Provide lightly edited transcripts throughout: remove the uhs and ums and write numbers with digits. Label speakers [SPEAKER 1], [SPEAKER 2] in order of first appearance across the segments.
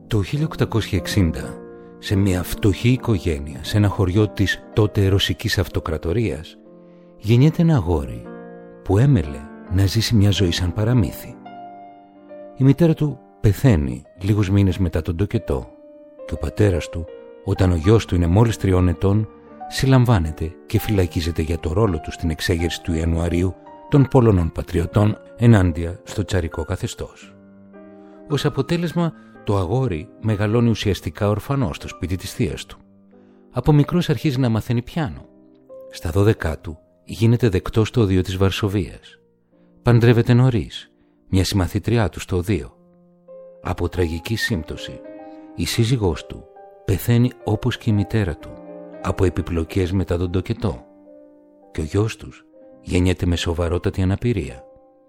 [SPEAKER 1] Το 1860, σε μια φτωχή οικογένεια, σε ένα χωριό της τότε ρωσικής αυτοκρατορίας, γεννιέται ένα αγόρι που έμελε να ζήσει μια ζωή σαν παραμύθι. Η μητέρα του πεθαίνει λίγους μήνες μετά τον τοκετό και ο πατέρας του, όταν ο γιος του είναι μόλις 3 ετών, συλλαμβάνεται και φυλακίζεται για το ρόλο του στην εξέγερση του Ιανουαρίου των Πολωνών πατριωτών ενάντια στο τσαρικό καθεστώς. Ως αποτέλεσμα, το αγόρι μεγαλώνει ουσιαστικά ορφανό στο σπίτι της θείας του. Από μικρός αρχίζει να μαθαίνει πιάνο. Στα 12 του γίνεται δεκτός στο οδείο της Βαρσοβίας. Παντρεύεται νωρίς, μια συμμαθήτριά του στο οδείο. Από τραγική σύμπτωση, η σύζυγός του πεθαίνει όπως και η μητέρα του, από επιπλοκές μετά τον τοκετό, και ο γιος τους γεννιέται με σοβαρότατη αναπηρία.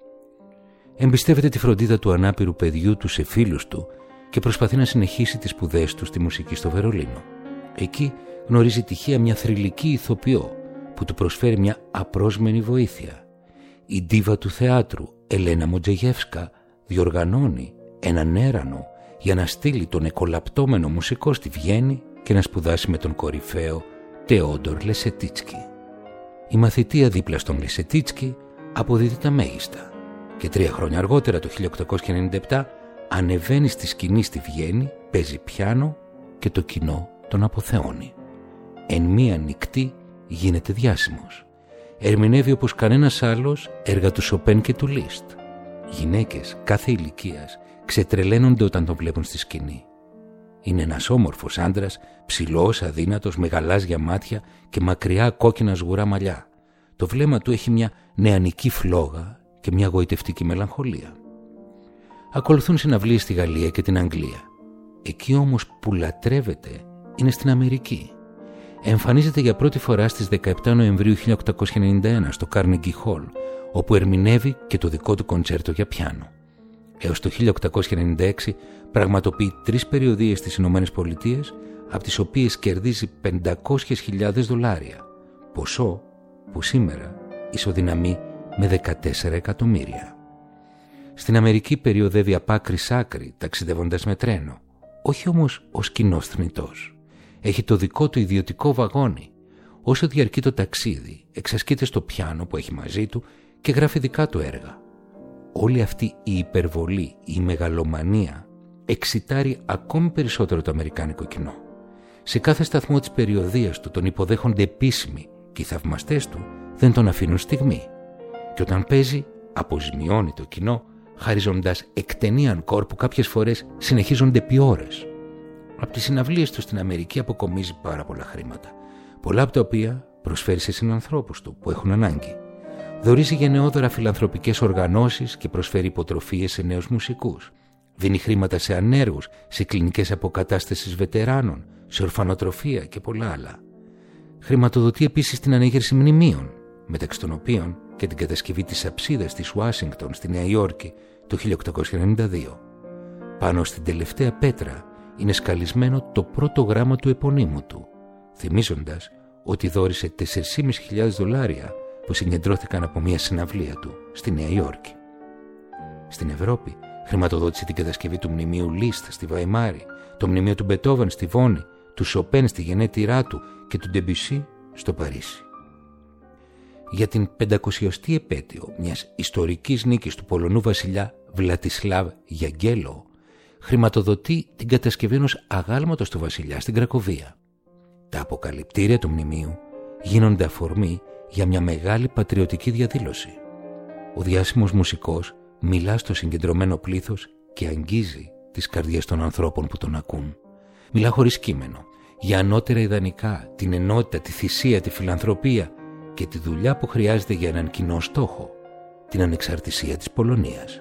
[SPEAKER 1] Εμπιστεύεται τη φροντίδα του ανάπηρου παιδιού του σε φίλους του και προσπαθεί να συνεχίσει τις σπουδές του στη μουσική στο Βερολίνο. Εκεί γνωρίζει τυχαία μια θρυλική ηθοποιό που του προσφέρει μια απρόσμενη βοήθεια. Η ντίβα του θεάτρου Ελένα Μοντζεγεύσκα διοργανώνει έναν έρανο για να στείλει τον εκολαπτώμενο μουσικό στη Βιέννη και να σπουδάσει με τον κορυφαίο Τεόντορ Λεσετίτσκι. Η μαθητεία δίπλα στον Λεσετίτσκι αποδίδει τα μέγιστα και 3 χρόνια αργότερα, το 1897, ανεβαίνει στη σκηνή στη Βιέννη, παίζει πιάνο και το κοινό τον αποθεώνει. Εν μία νυχτή γίνεται διάσημος. Ερμηνεύει όπως κανένας άλλος έργα του Σοπέν και του Λίστ. Γυναίκες κάθε ηλικίας ξετρελαίνονται όταν τον βλέπουν στη σκηνή. Είναι ένας όμορφος άντρας, ψηλός, αδύνατος, με γαλάζια μάτια και μακριά κόκκινα σγουρά μαλλιά. Το βλέμμα του έχει μια νεανική φλόγα και μια γοητευτική μελαγχολία. Ακολουθούν συναυλίες στη Γαλλία και την Αγγλία. Εκεί όμως που λατρεύεται είναι στην Αμερική. Εμφανίζεται για πρώτη φορά στις 17 Νοεμβρίου 1891 στο Carnegie Hall, όπου ερμηνεύει και το δικό του κοντσέρτο για πιάνο. Έως το 1896 πραγματοποιεί 3 περιοδίες στις Ηνωμένες Πολιτείες, από τις οποίες κερδίζει $500.000, ποσό που σήμερα ισοδυναμεί με 14 εκατομμύρια. Στην Αμερική περιοδεύει απ' άκρη σ' άκρη, ταξιδεύοντας με τρένο, όχι όμως ως κοινός θνητός. Έχει το δικό του ιδιωτικό βαγόνι. Όσο διαρκεί το ταξίδι, εξασκείται στο πιάνο που έχει μαζί του και γράφει δικά του έργα. Όλη αυτή η υπερβολή, η μεγαλομανία, εξητάρει ακόμη περισσότερο το αμερικάνικο κοινό. Σε κάθε σταθμό της περιοδίας του τον υποδέχονται επίσημοι και οι θαυμαστές του δεν τον αφήνουν στιγμή. Και όταν παίζει, αποζημιώνει το κοινό, χαρίζοντας εκτενή ανκόρ που κάποιες φορές συνεχίζονται επί ώρες. Από τις συναυλίες του στην Αμερική αποκομίζει πάρα πολλά χρήματα, πολλά από τα οποία προσφέρει σε συνανθρώπους του που έχουν ανάγκη. Δωρίζει γενναιόδωρα φιλανθρωπικές οργανώσεις και προσφέρει υποτροφίες σε νέους μουσικούς. Δίνει χρήματα σε ανέργους, σε κλινικές αποκατάστασης βετεράνων, σε ορφανοτροφία και πολλά άλλα. Χρηματοδοτεί επίσης την ανέγερση μνημείων, μεταξύ των οποίων και την κατασκευή της αψίδας της Ουάσιγκτον στη Νέα Υόρκη το 1892. Πάνω στην τελευταία πέτρα είναι σκαλισμένο το πρώτο γράμμα του επωνύμου του, θυμίζοντας ότι δώρισε $4.500 που συγκεντρώθηκαν από μια συναυλία του στη Νέα Υόρκη. Στην Ευρώπη χρηματοδότησε την κατασκευή του μνημείου Λίστ στη Βαϊμάρη, το μνημείο του Μπετόβεν στη Βόνη, του Σοπέν στη γενέτειρά του και του Ντεμπισί στο Παρίσι. Για την 500η επέτειο μιας ιστορικής νίκης του Πολωνού βασιλιά Βλατισλάβ Γιαγγέλο, χρηματοδοτεί την κατασκευή ενός αγάλματος του βασιλιά στην Κρακοβία. Τα αποκαλυπτήρια του μνημείου γίνονται αφορμή για μια μεγάλη πατριωτική διαδήλωση. Ο διάσημος μουσικός μιλά στο συγκεντρωμένο πλήθος και αγγίζει τις καρδιές των ανθρώπων που τον ακούν. Μιλά χωρίς κείμενο για ανώτερα ιδανικά, την ενότητα, τη θυσία, τη φιλανθρωπία και τη δουλειά που χρειάζεται για έναν κοινό στόχο, την ανεξαρτησία της Πολωνίας.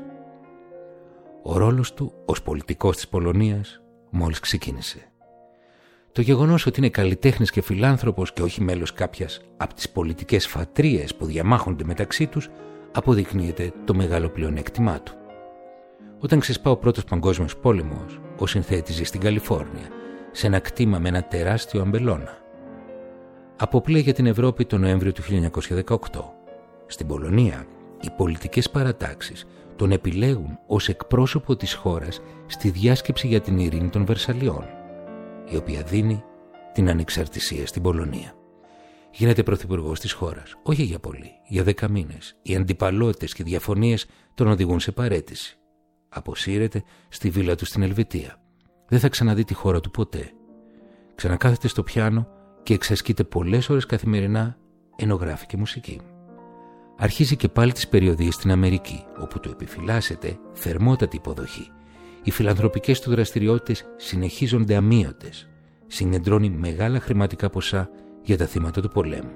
[SPEAKER 1] Ο ρόλος του ως πολιτικός της Πολωνίας μόλις ξεκίνησε. Το γεγονός ότι είναι καλλιτέχνης και φιλάνθρωπος και όχι μέλος κάποιας από τις πολιτικές φατρίες που διαμάχονται μεταξύ τους αποδεικνύεται το μεγάλο πλεονέκτημά του. Όταν ξεσπά ο Πρώτος Παγκόσμιος Πόλεμος, ο συνθέτης ζει στην Καλιφόρνια, σε ένα κτήμα με ένα τεράστιο αμπελώνα. Αποπλέει για την Ευρώπη τον Νοέμβριο του 1918. Στην Πολωνία οι πολιτικές παρατάξεις τον επιλέγουν ως εκπρόσωπο της χώρας στη διάσκεψη για την ειρήνη των Βερσαλιών, η οποία δίνει την ανεξαρτησία στην Πολωνία. Γίνεται πρωθυπουργός της χώρας, όχι για πολύ, για 10 μήνες. Οι αντιπαλότητες και διαφωνίες τον οδηγούν σε παραίτηση. Αποσύρεται στη βίλα του στην Ελβετία. Δεν θα ξαναδεί τη χώρα του ποτέ. Ξανακάθεται στο πιάνο και εξασκείται πολλές ώρες καθημερινά, ενώ γράφει και μουσική. Αρχίζει και πάλι τις περιοδίες στην Αμερική, όπου του επιφυλάσσεται θερμότατη υποδοχή. Οι φιλανθρωπικές του δραστηριότητες συνεχίζονται αμείωτες. Συγκεντρώνει μεγάλα χρηματικά ποσά για τα θύματα του πολέμου.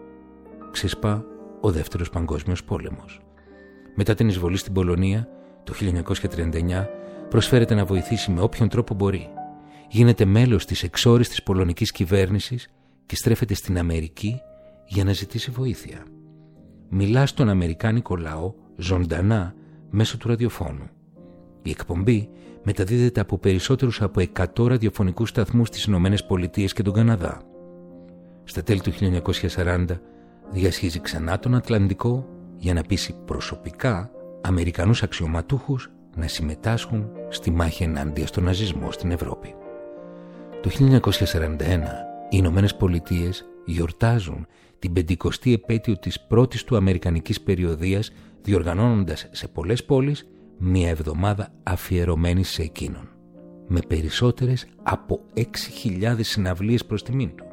[SPEAKER 1] Ξεσπά ο Δεύτερος Παγκόσμιος Πόλεμος. Μετά την εισβολή στην Πολωνία, το 1939, προσφέρεται να βοηθήσει με όποιον τρόπο μπορεί. Γίνεται μέλος της εξόριστης πολωνικής κυβέρνησης και στρέφεται στην Αμερική για να ζητήσει βοήθεια. Μιλά στον αμερικάνικο λαό ζωντανά μέσω του ραδιοφώνου. Η εκπομπή μεταδίδεται από περισσότερους από 100 ραδιοφωνικούς σταθμούς στις Ηνωμένες Πολιτείες και τον Καναδά. Στα τέλη του 1940 διασχίζει ξανά τον Ατλαντικό για να πείσει προσωπικά Αμερικανούς αξιωματούχους να συμμετάσχουν στη μάχη ενάντια στον ναζισμό στην Ευρώπη. Το 1941 οι Ηνωμένες Πολιτείες γιορτάζουν την 50η επέτειο της πρώτης του αμερικανικής περιοδείας, διοργανώνοντας σε πολλές πόλεις μια εβδομάδα αφιερωμένη σε εκείνον, με περισσότερες από 6.000 συναυλίες προς τιμήν του.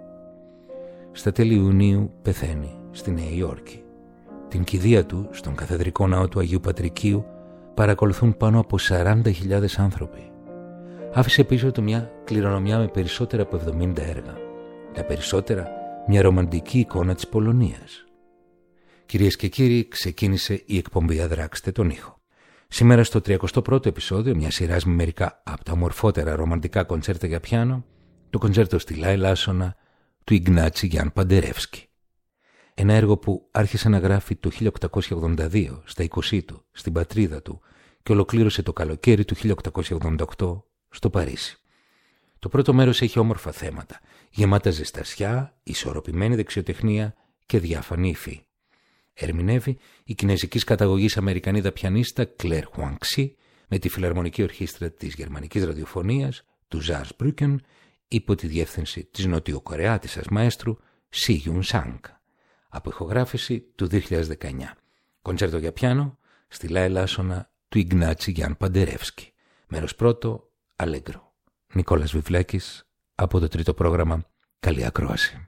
[SPEAKER 1] Στα τέλη Ιουνίου πεθαίνει στη Νέα Υόρκη. Την κηδεία του στον καθεδρικό ναό του Αγίου Πατρικίου παρακολουθούν πάνω από 40.000 άνθρωποι. Άφησε πίσω του μια κληρονομιά με περισσότερα από 70 έργα. Τα περισσότερα μια ρομαντική εικόνα της Πολωνίας. Κυρίες και κύριοι, ξεκίνησε η εκπομπή «Αδράξτε τον ήχο». Σήμερα στο 31ο επεισόδιο, μια σειράς με μερικά από τα ομορφότερα ρομαντικά κοντσέρτα για πιάνο, το κοντσέρτο στη Λα Ελάσσονα του Ιγνάτσι Γιάν Παντερεύσκη. Ένα έργο που άρχισε να γράφει το 1882 στα 20 του στην πατρίδα του και ολοκλήρωσε το καλοκαίρι του 1888 στο Παρίσι. Το πρώτο μέρος έχει όμορφα θέματα, γεμάτα ζεστασιά, ισορροπημένη δεξιοτεχνία και διάφανη υφή. Ερμηνεύει η κινεζικής καταγωγής Αμερικανίδα πιανίστα Κλέρ Χουανξί με τη φιλαρμονική ορχήστρα της γερμανικής ραδιοφωνίας του Ζαρς Μπρούκεν υπό τη διεύθυνση της νοτιοκορεάτισσας μαέστρου Σι Γιουν Σάνγκ. Από ηχογράφηση του 2019. Κοντσέρτο για πιάνο στη Λα Ελάσσονα του Ιγνάτσι Γιάν Παντερεύσκη. Μέρος πρώτο, Αλέγκρο. Νικόλας Βιβλάκης από το τρίτο πρόγραμμα. Καλή ακρόαση.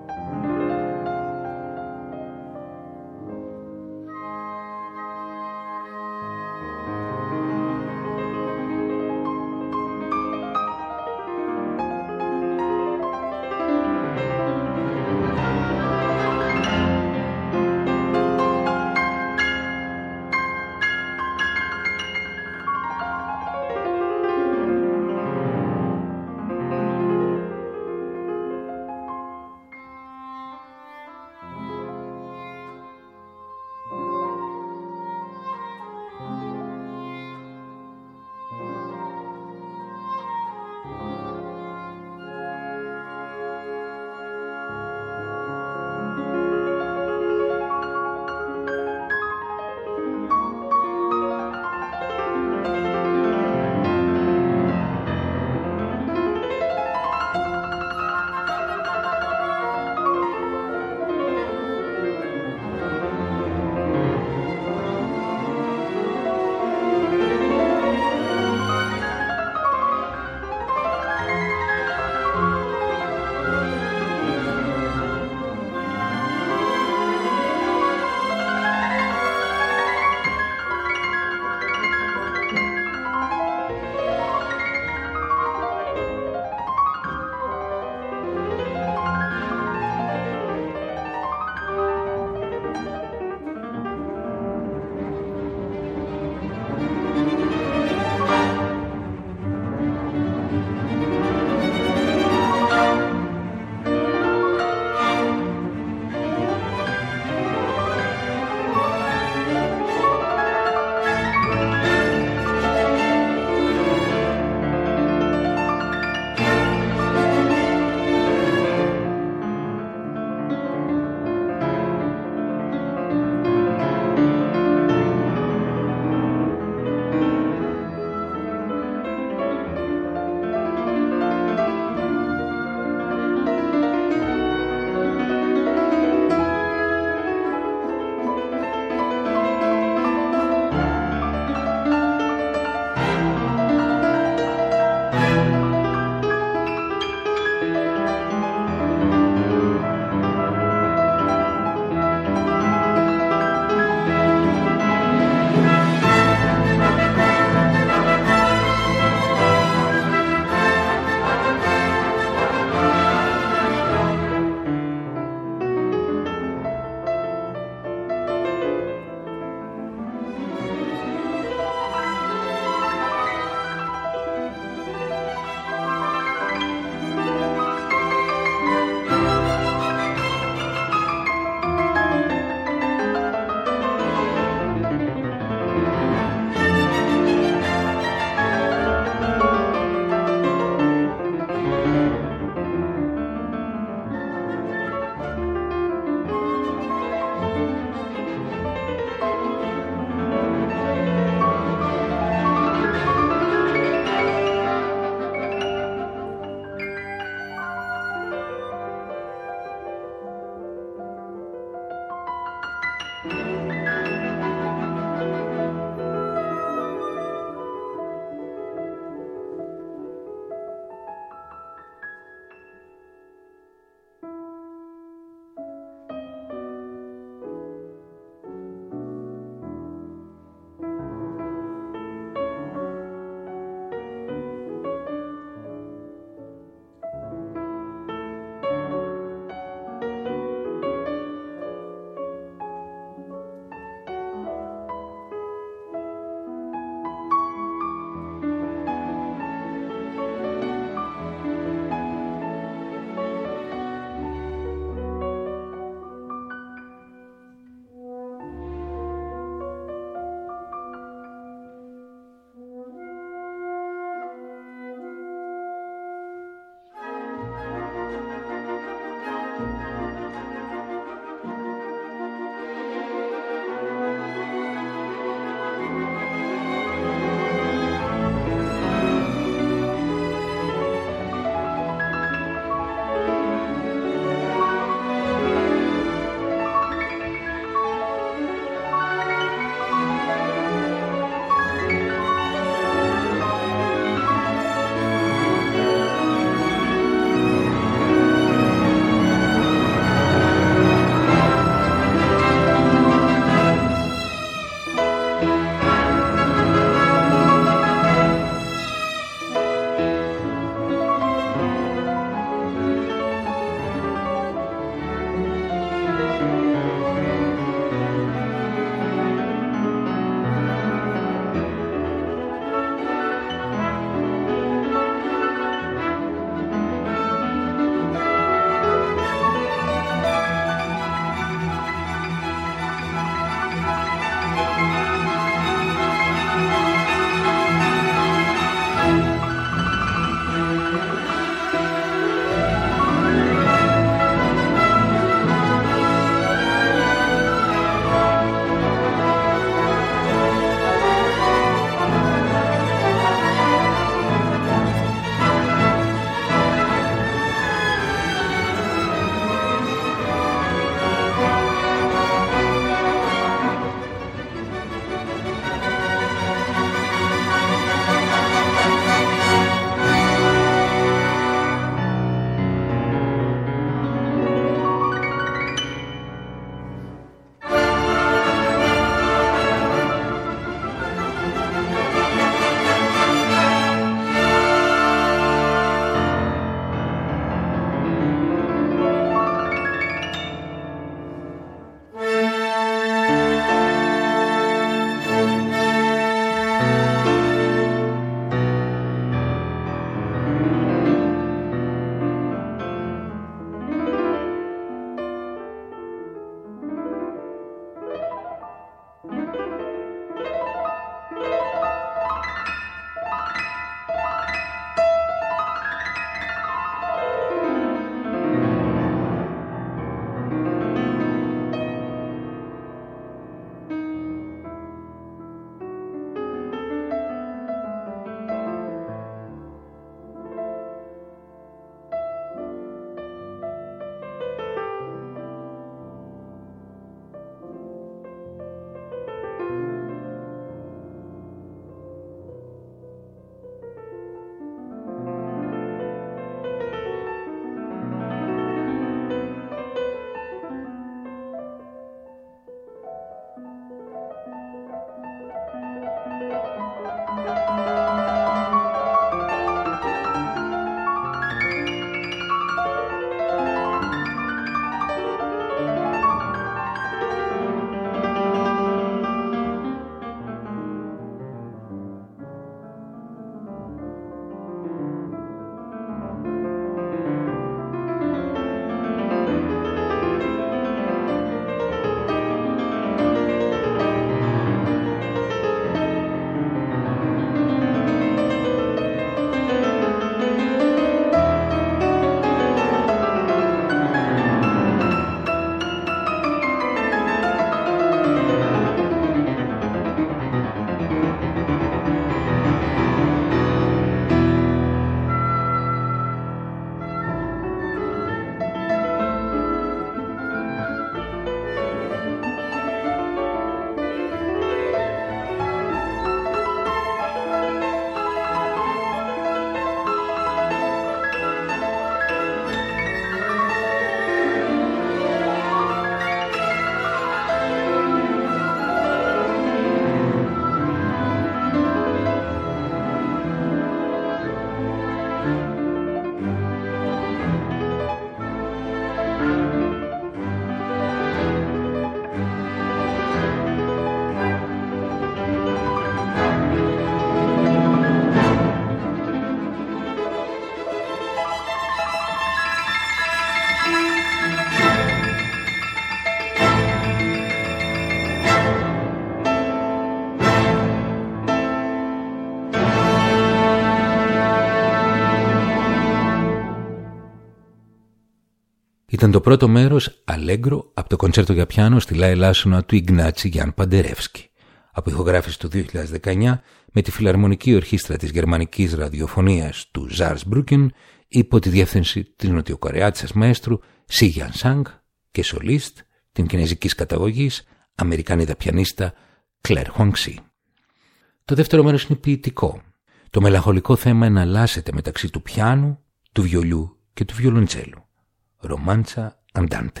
[SPEAKER 1] Ήταν το πρώτο μέρος αλέγκρο από το κοντσέρτο για πιάνο στη Λα Ελάσσονα του Ιγνάτσι Γιάν Παντερεύσκη, από ηχογράφηση του 2019 με τη Φιλαρμονική Ορχήστρα της Γερμανικής Ραδιοφωνίας του Ζάρσμπρουκεν υπό τη διεύθυνση της Νοτιοκορεάτισσας μαέστρου Σι Γιάν Σανγκ και σολίστ την κινέζικης καταγωγής Αμερικάνιδα πιανίστα Κλέρ Χουανξί. Το δεύτερο μέρος είναι ποιητικό. Το μελαγχολικό θέμα εναλλάσσεται μεταξύ του πιάνου, του βιολιού και του βιολοντσέλου. Ρομάντσα αντάντε.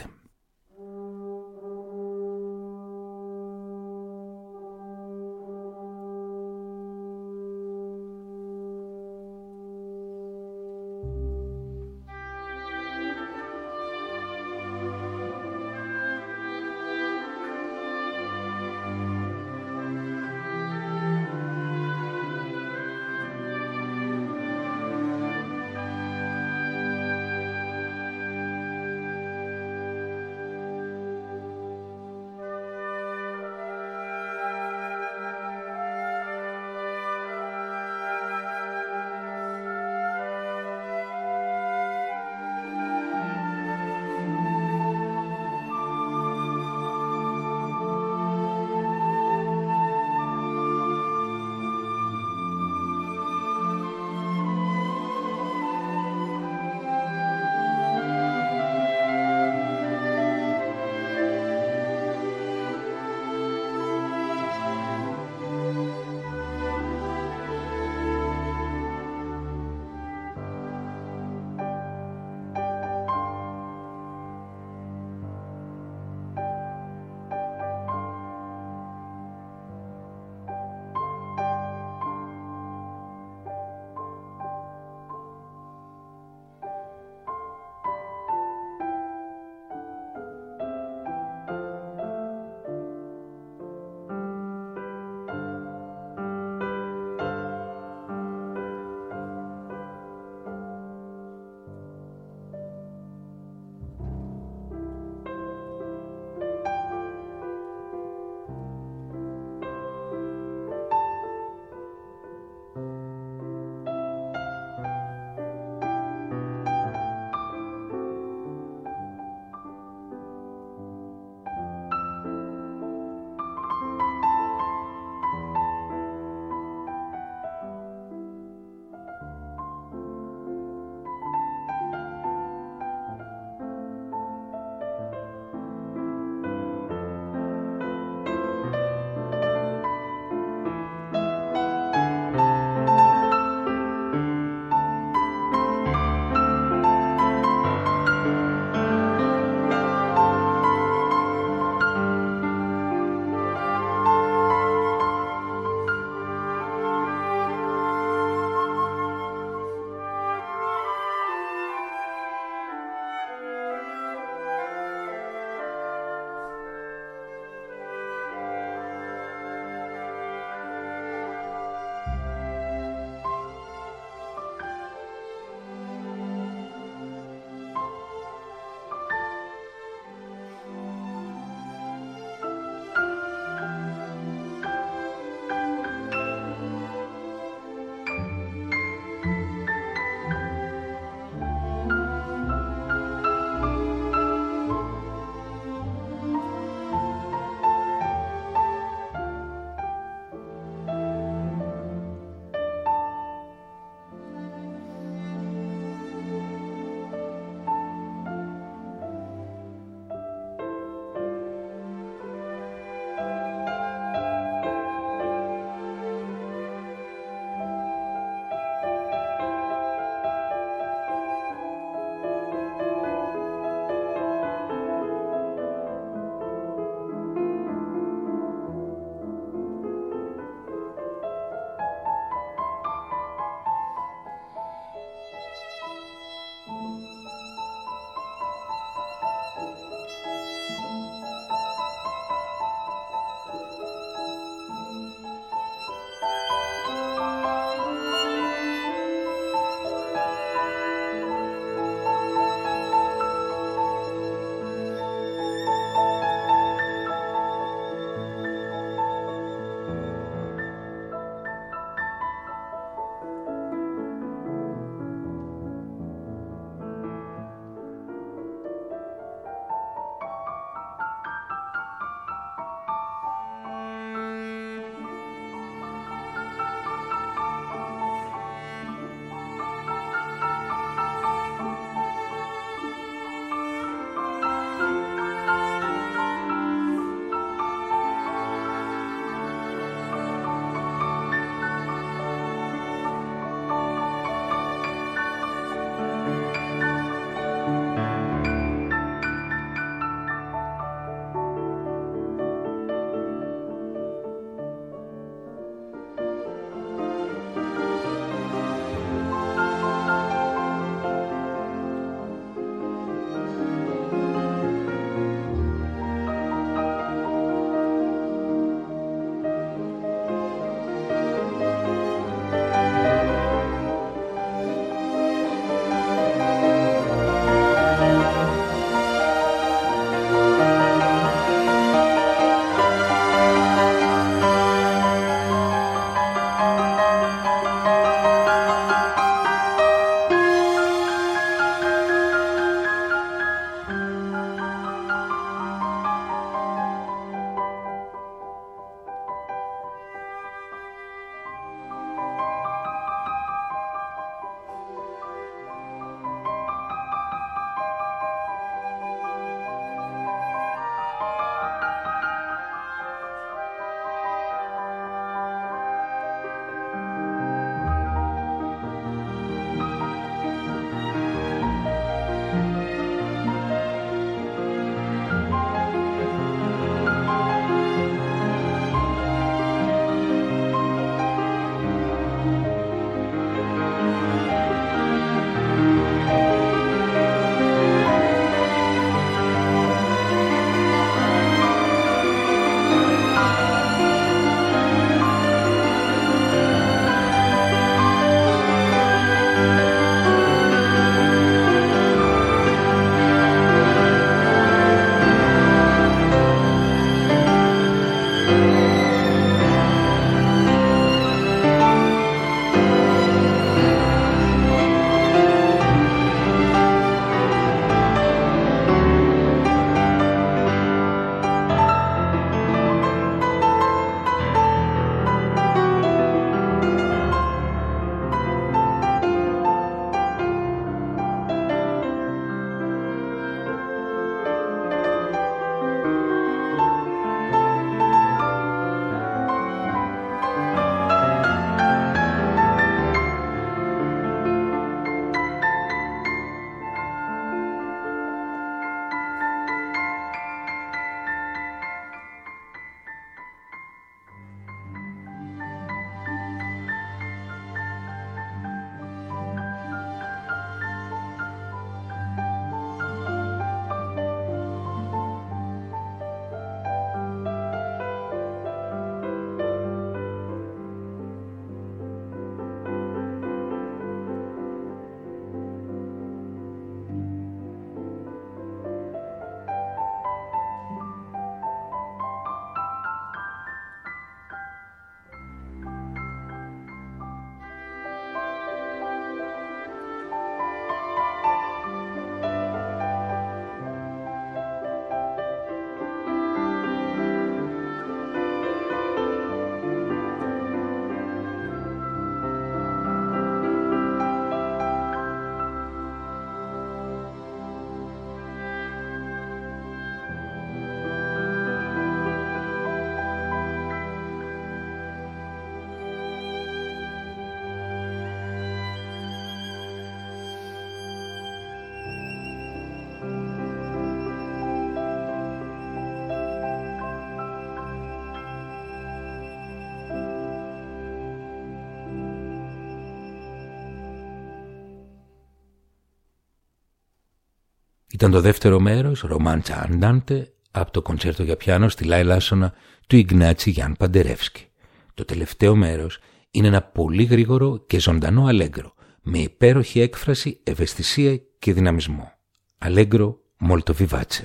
[SPEAKER 1] Ήταν το δεύτερο μέρος, Romancia Andante, από το κοντσέρτο για πιάνο στη Λάιλάσονα του Ιγνάτσι Γιάν Παντερεύσκη. Το τελευταίο μέρος είναι ένα πολύ γρήγορο και ζωντανό αλέγκρο, με υπέροχη έκφραση, ευαισθησία και δυναμισμό. Αλέγκρο molto vivace.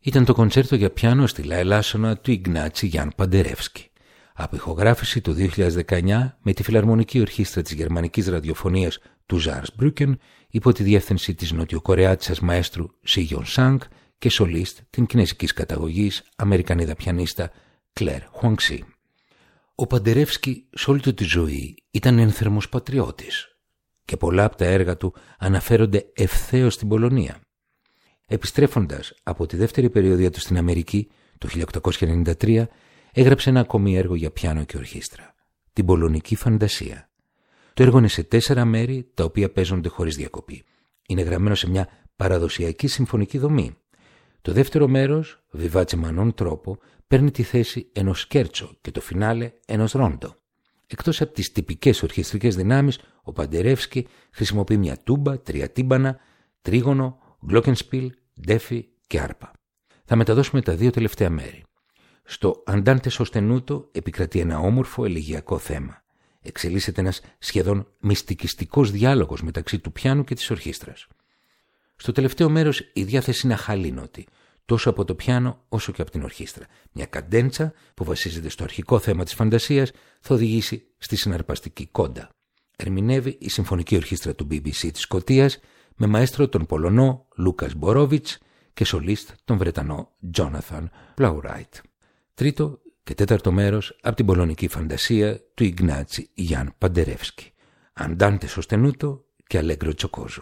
[SPEAKER 1] ήταν το κοντσέρτο για πιάνο στη Λαελάσσονα του Ιγνάτσι Γιάν Παντερεύσκη. Από ηχογράφηση το 2019 με τη Φιλαρμονική Ορχήστρα της Γερμανικής Ραδιοφωνίας του Saarbrücken υπό τη διεύθυνση της Νοτιοκορεάτισσας μαέστρου Σιγιον Σάνγκ και σολίστ την κινέζικης καταγωγής Αμερικανίδα πιανίστα Κλέρ Χουανξί. Ο Παντερεύσκη σε όλη του τη ζωή ήταν ένθερμος πατριώτης και πολλά από τα έργα του αναφέρονται ευθέως στην Πολωνία. Επιστρέφοντας από τη δεύτερη περιοδία του στην Αμερική το 1893, έγραψε ένα ακόμη έργο για πιάνο και ορχήστρα, την Πολωνική Φαντασία. Το έργο είναι σε 4 μέρη, τα οποία παίζονται χωρίς διακοπή. Είναι γραμμένο σε μια παραδοσιακή συμφωνική δομή. Το δεύτερο μέρος, βιβάτσε μανών τρόπο, παίρνει τη θέση ενός σκέρτσο και το φινάλε ενός ρόντο. Εκτός από τις τυπικές ορχιστρικές δυνάμεις, ο Παντερεύσκη χρησιμοποιεί μια τούμπα, 3 τύμπανα, τρίγωνο, γκλόκενσπιλ, ντέφι και άρπα. Θα μεταδώσουμε τα 2 τελευταία μέρη. Στο Αντάντε Σωστενούτο επικρατεί ένα όμορφο ελεγγυακό θέμα. Εξελίσσεται ένας σχεδόν μυστικιστικός διάλογος μεταξύ του πιάνου και της ορχήστρας. Στο τελευταίο μέρος η διάθεση είναι αχαλήνωτη, τόσο από το πιάνο όσο και από την ορχήστρα. Μια καντέντσα που βασίζεται στο αρχικό θέμα της φαντασίας θα οδηγήσει στη συναρπαστική κόντα. Ερμηνεύει η Συμφωνική Ορχήστρα του BBC της Σκωτίας με μαέστρο τον Πολωνό Λούκας Μπορόβιτς και σολίστ τον Βρετανό Τζόναθαν Πλαουράιτ. Τρίτο και τέταρτο μέρος από την πολωνική φαντασία του Ιγνάτσι Γιάν Παντερεύσκη. Αντάντε Σωστενούτο και Αλέγκρο Τσοκόζο.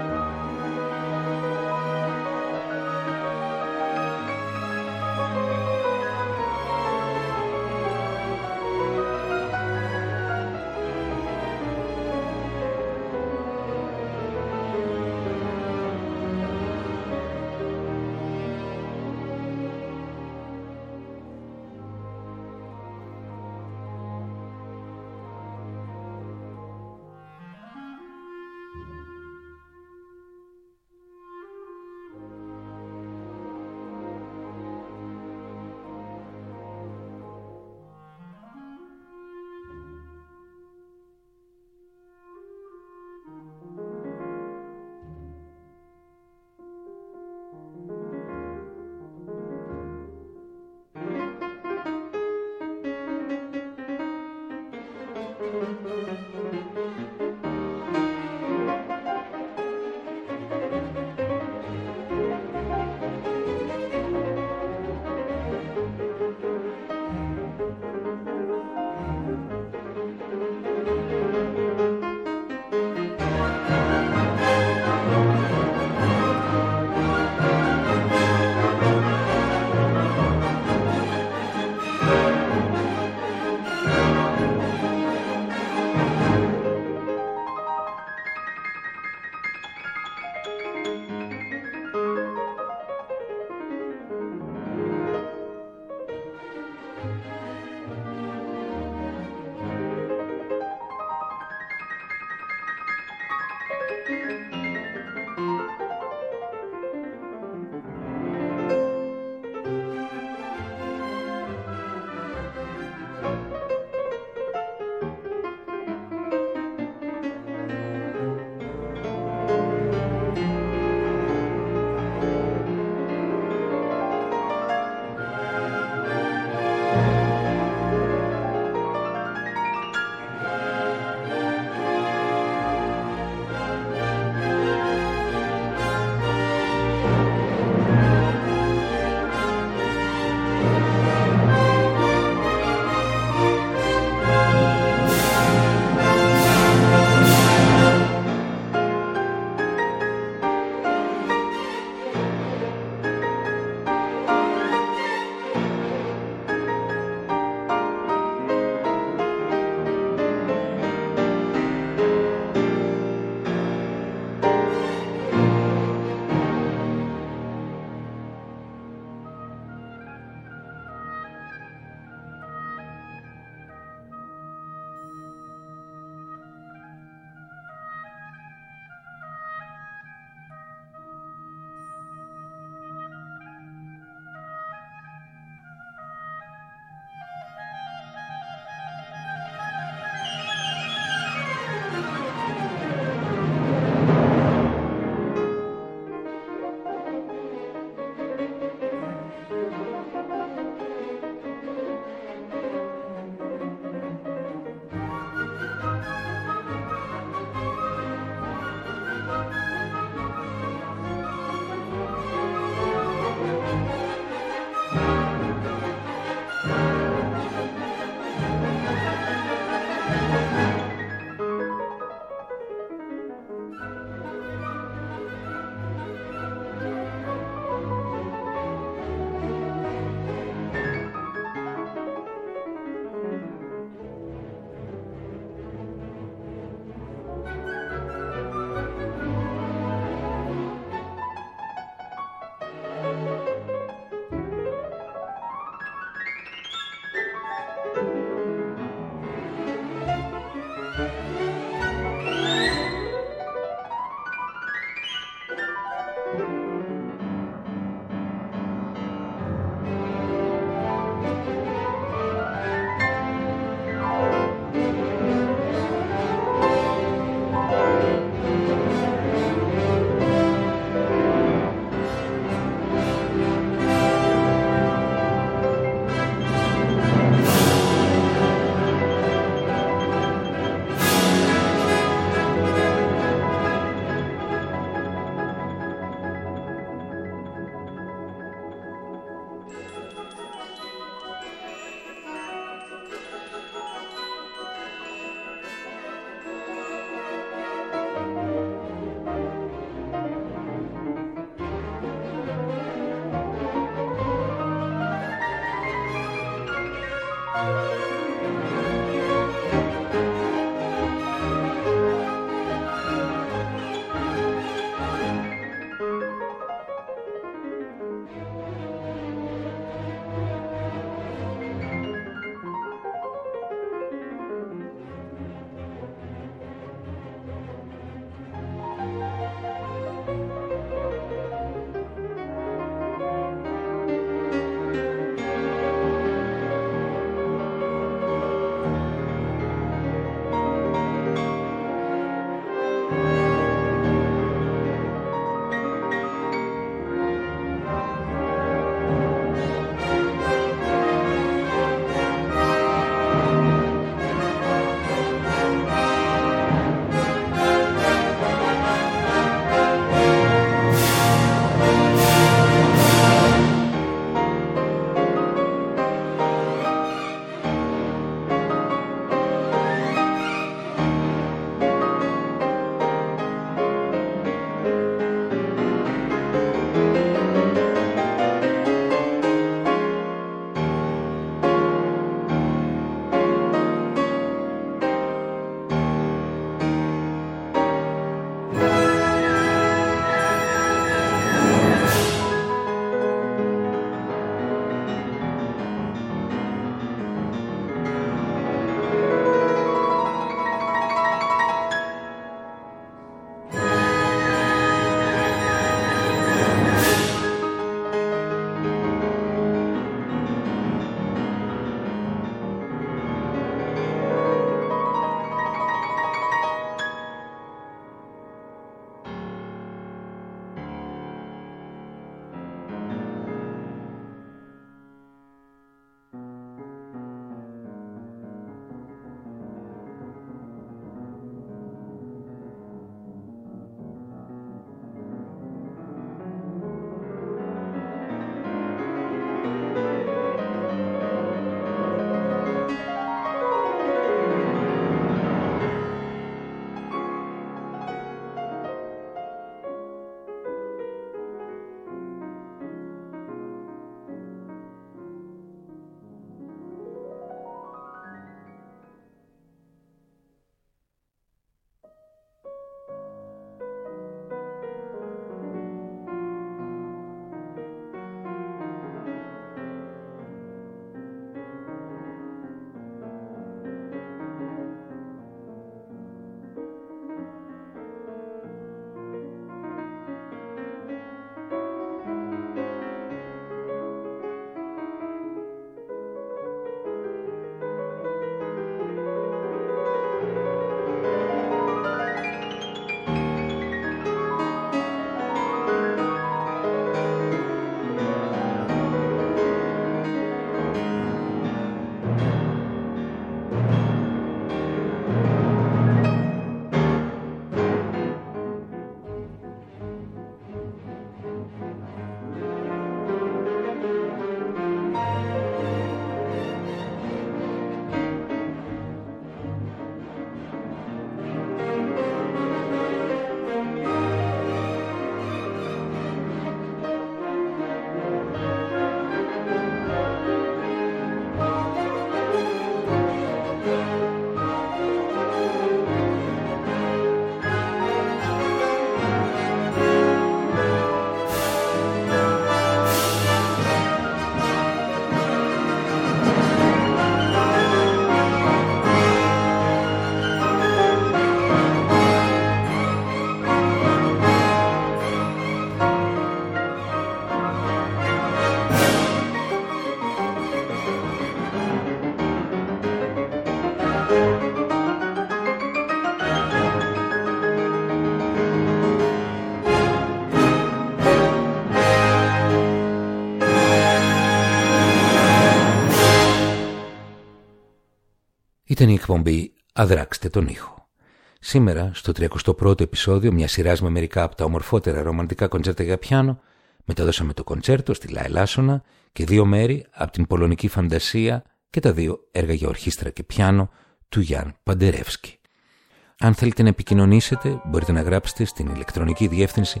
[SPEAKER 1] Ήταν η εκπομπή «Αδράξτε τον ήχο». Σήμερα, στο 31ο επεισόδιο μιας σειράς με μερικά από τα ομορφότερα ρομαντικά κοντσέρτα για πιάνο, μεταδώσαμε το κοντσέρτο στη Λα Ελάσσονα και 2 μέρη από την πολωνική φαντασία και τα 2 έργα για ορχήστρα και πιάνο του Γιάν Παντερεύσκη. Αν θέλετε να επικοινωνήσετε, μπορείτε να γράψετε στην ηλεκτρονική διεύθυνση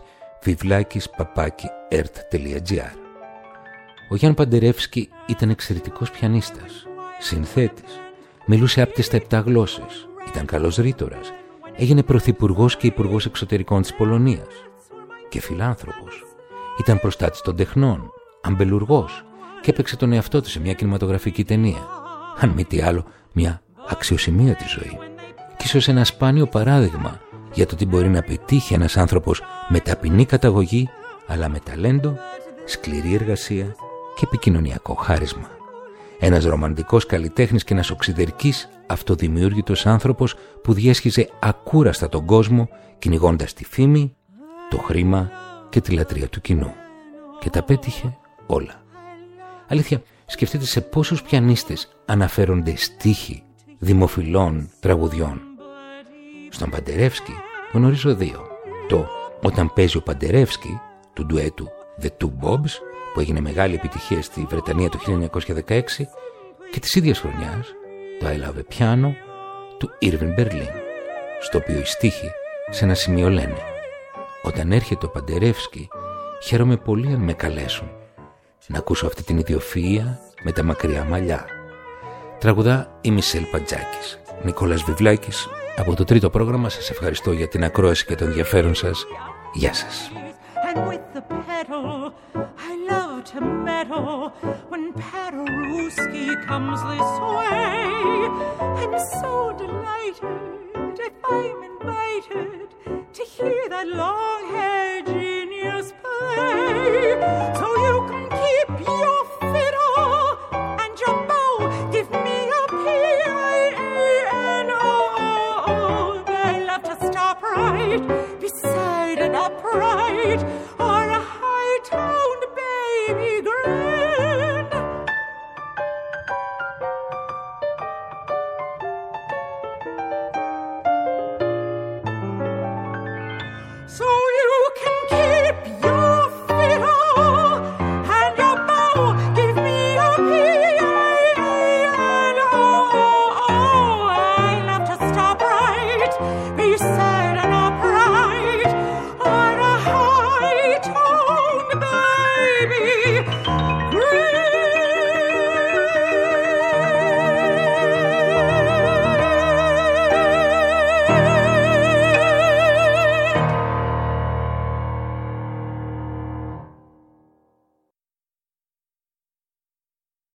[SPEAKER 1] vivlakis@ert.gr. Ο Γιάν Παντερεύσκη ήταν εξαιρετικός πιανίστας, συνθέτης, μιλούσε άπτεστα 7 γλώσσες, ήταν καλός ρήτορας, έγινε πρωθυπουργός και υπουργός εξωτερικών της Πολωνίας και φιλάνθρωπος. Ήταν προστάτης των τεχνών, αμπελουργός και έπαιξε τον εαυτό του σε μια κινηματογραφική ταινία. Αν μη τι άλλο, μια αξιοσημείωτη ζωή. Και ίσως ένα σπάνιο παράδειγμα για το τι μπορεί να πετύχει ένας άνθρωπος με ταπεινή καταγωγή, αλλά με ταλέντο, σκληρή εργασία και επικοινωνιακό χάρισμα. Ένας ρομαντικός καλλιτέχνης και ένας οξυδερκής αυτοδημιούργητος άνθρωπος που διέσχιζε ακούραστα τον κόσμο, κυνηγώντας τη φήμη, το χρήμα και τη λατρεία του κοινού. Και τα πέτυχε όλα. Αλήθεια, σκεφτείτε σε πόσους πιανίστες αναφέρονται στίχοι δημοφιλών τραγουδιών. Στον Παντερεύσκη γνωρίζω 2. Το «Όταν παίζει ο Παντερεύσκη» του ντουέτου The Two Bobs, που έγινε μεγάλη επιτυχία στη Βρετανία το 1916, και της ίδιας χρονιάς το I Love a Piano του Irving Berlin, στο οποίο οι στίχοι σε ένα σημείο λένε: «Όταν έρχεται ο Παντερεύσκη, χαίρομαι πολύ αν με καλέσουν να ακούσω αυτή την ιδιοφυΐα με τα μακριά μαλλιά». Τραγουδά η Μισελ Παντζάκης. Νικόλας Βιβλάκης από το 3ο πρόγραμμα. Σας ευχαριστώ για την ακρόαση και το ενδιαφέρον σας. Γεια σας.
[SPEAKER 2] And with the pedal, I love to meddle when Paderewski comes this way. I'm so delighted if I'm invited to hear that long-haired genius play. So you can keep your fiddle and your bow, give me a piano. I love to stop right beside an upright.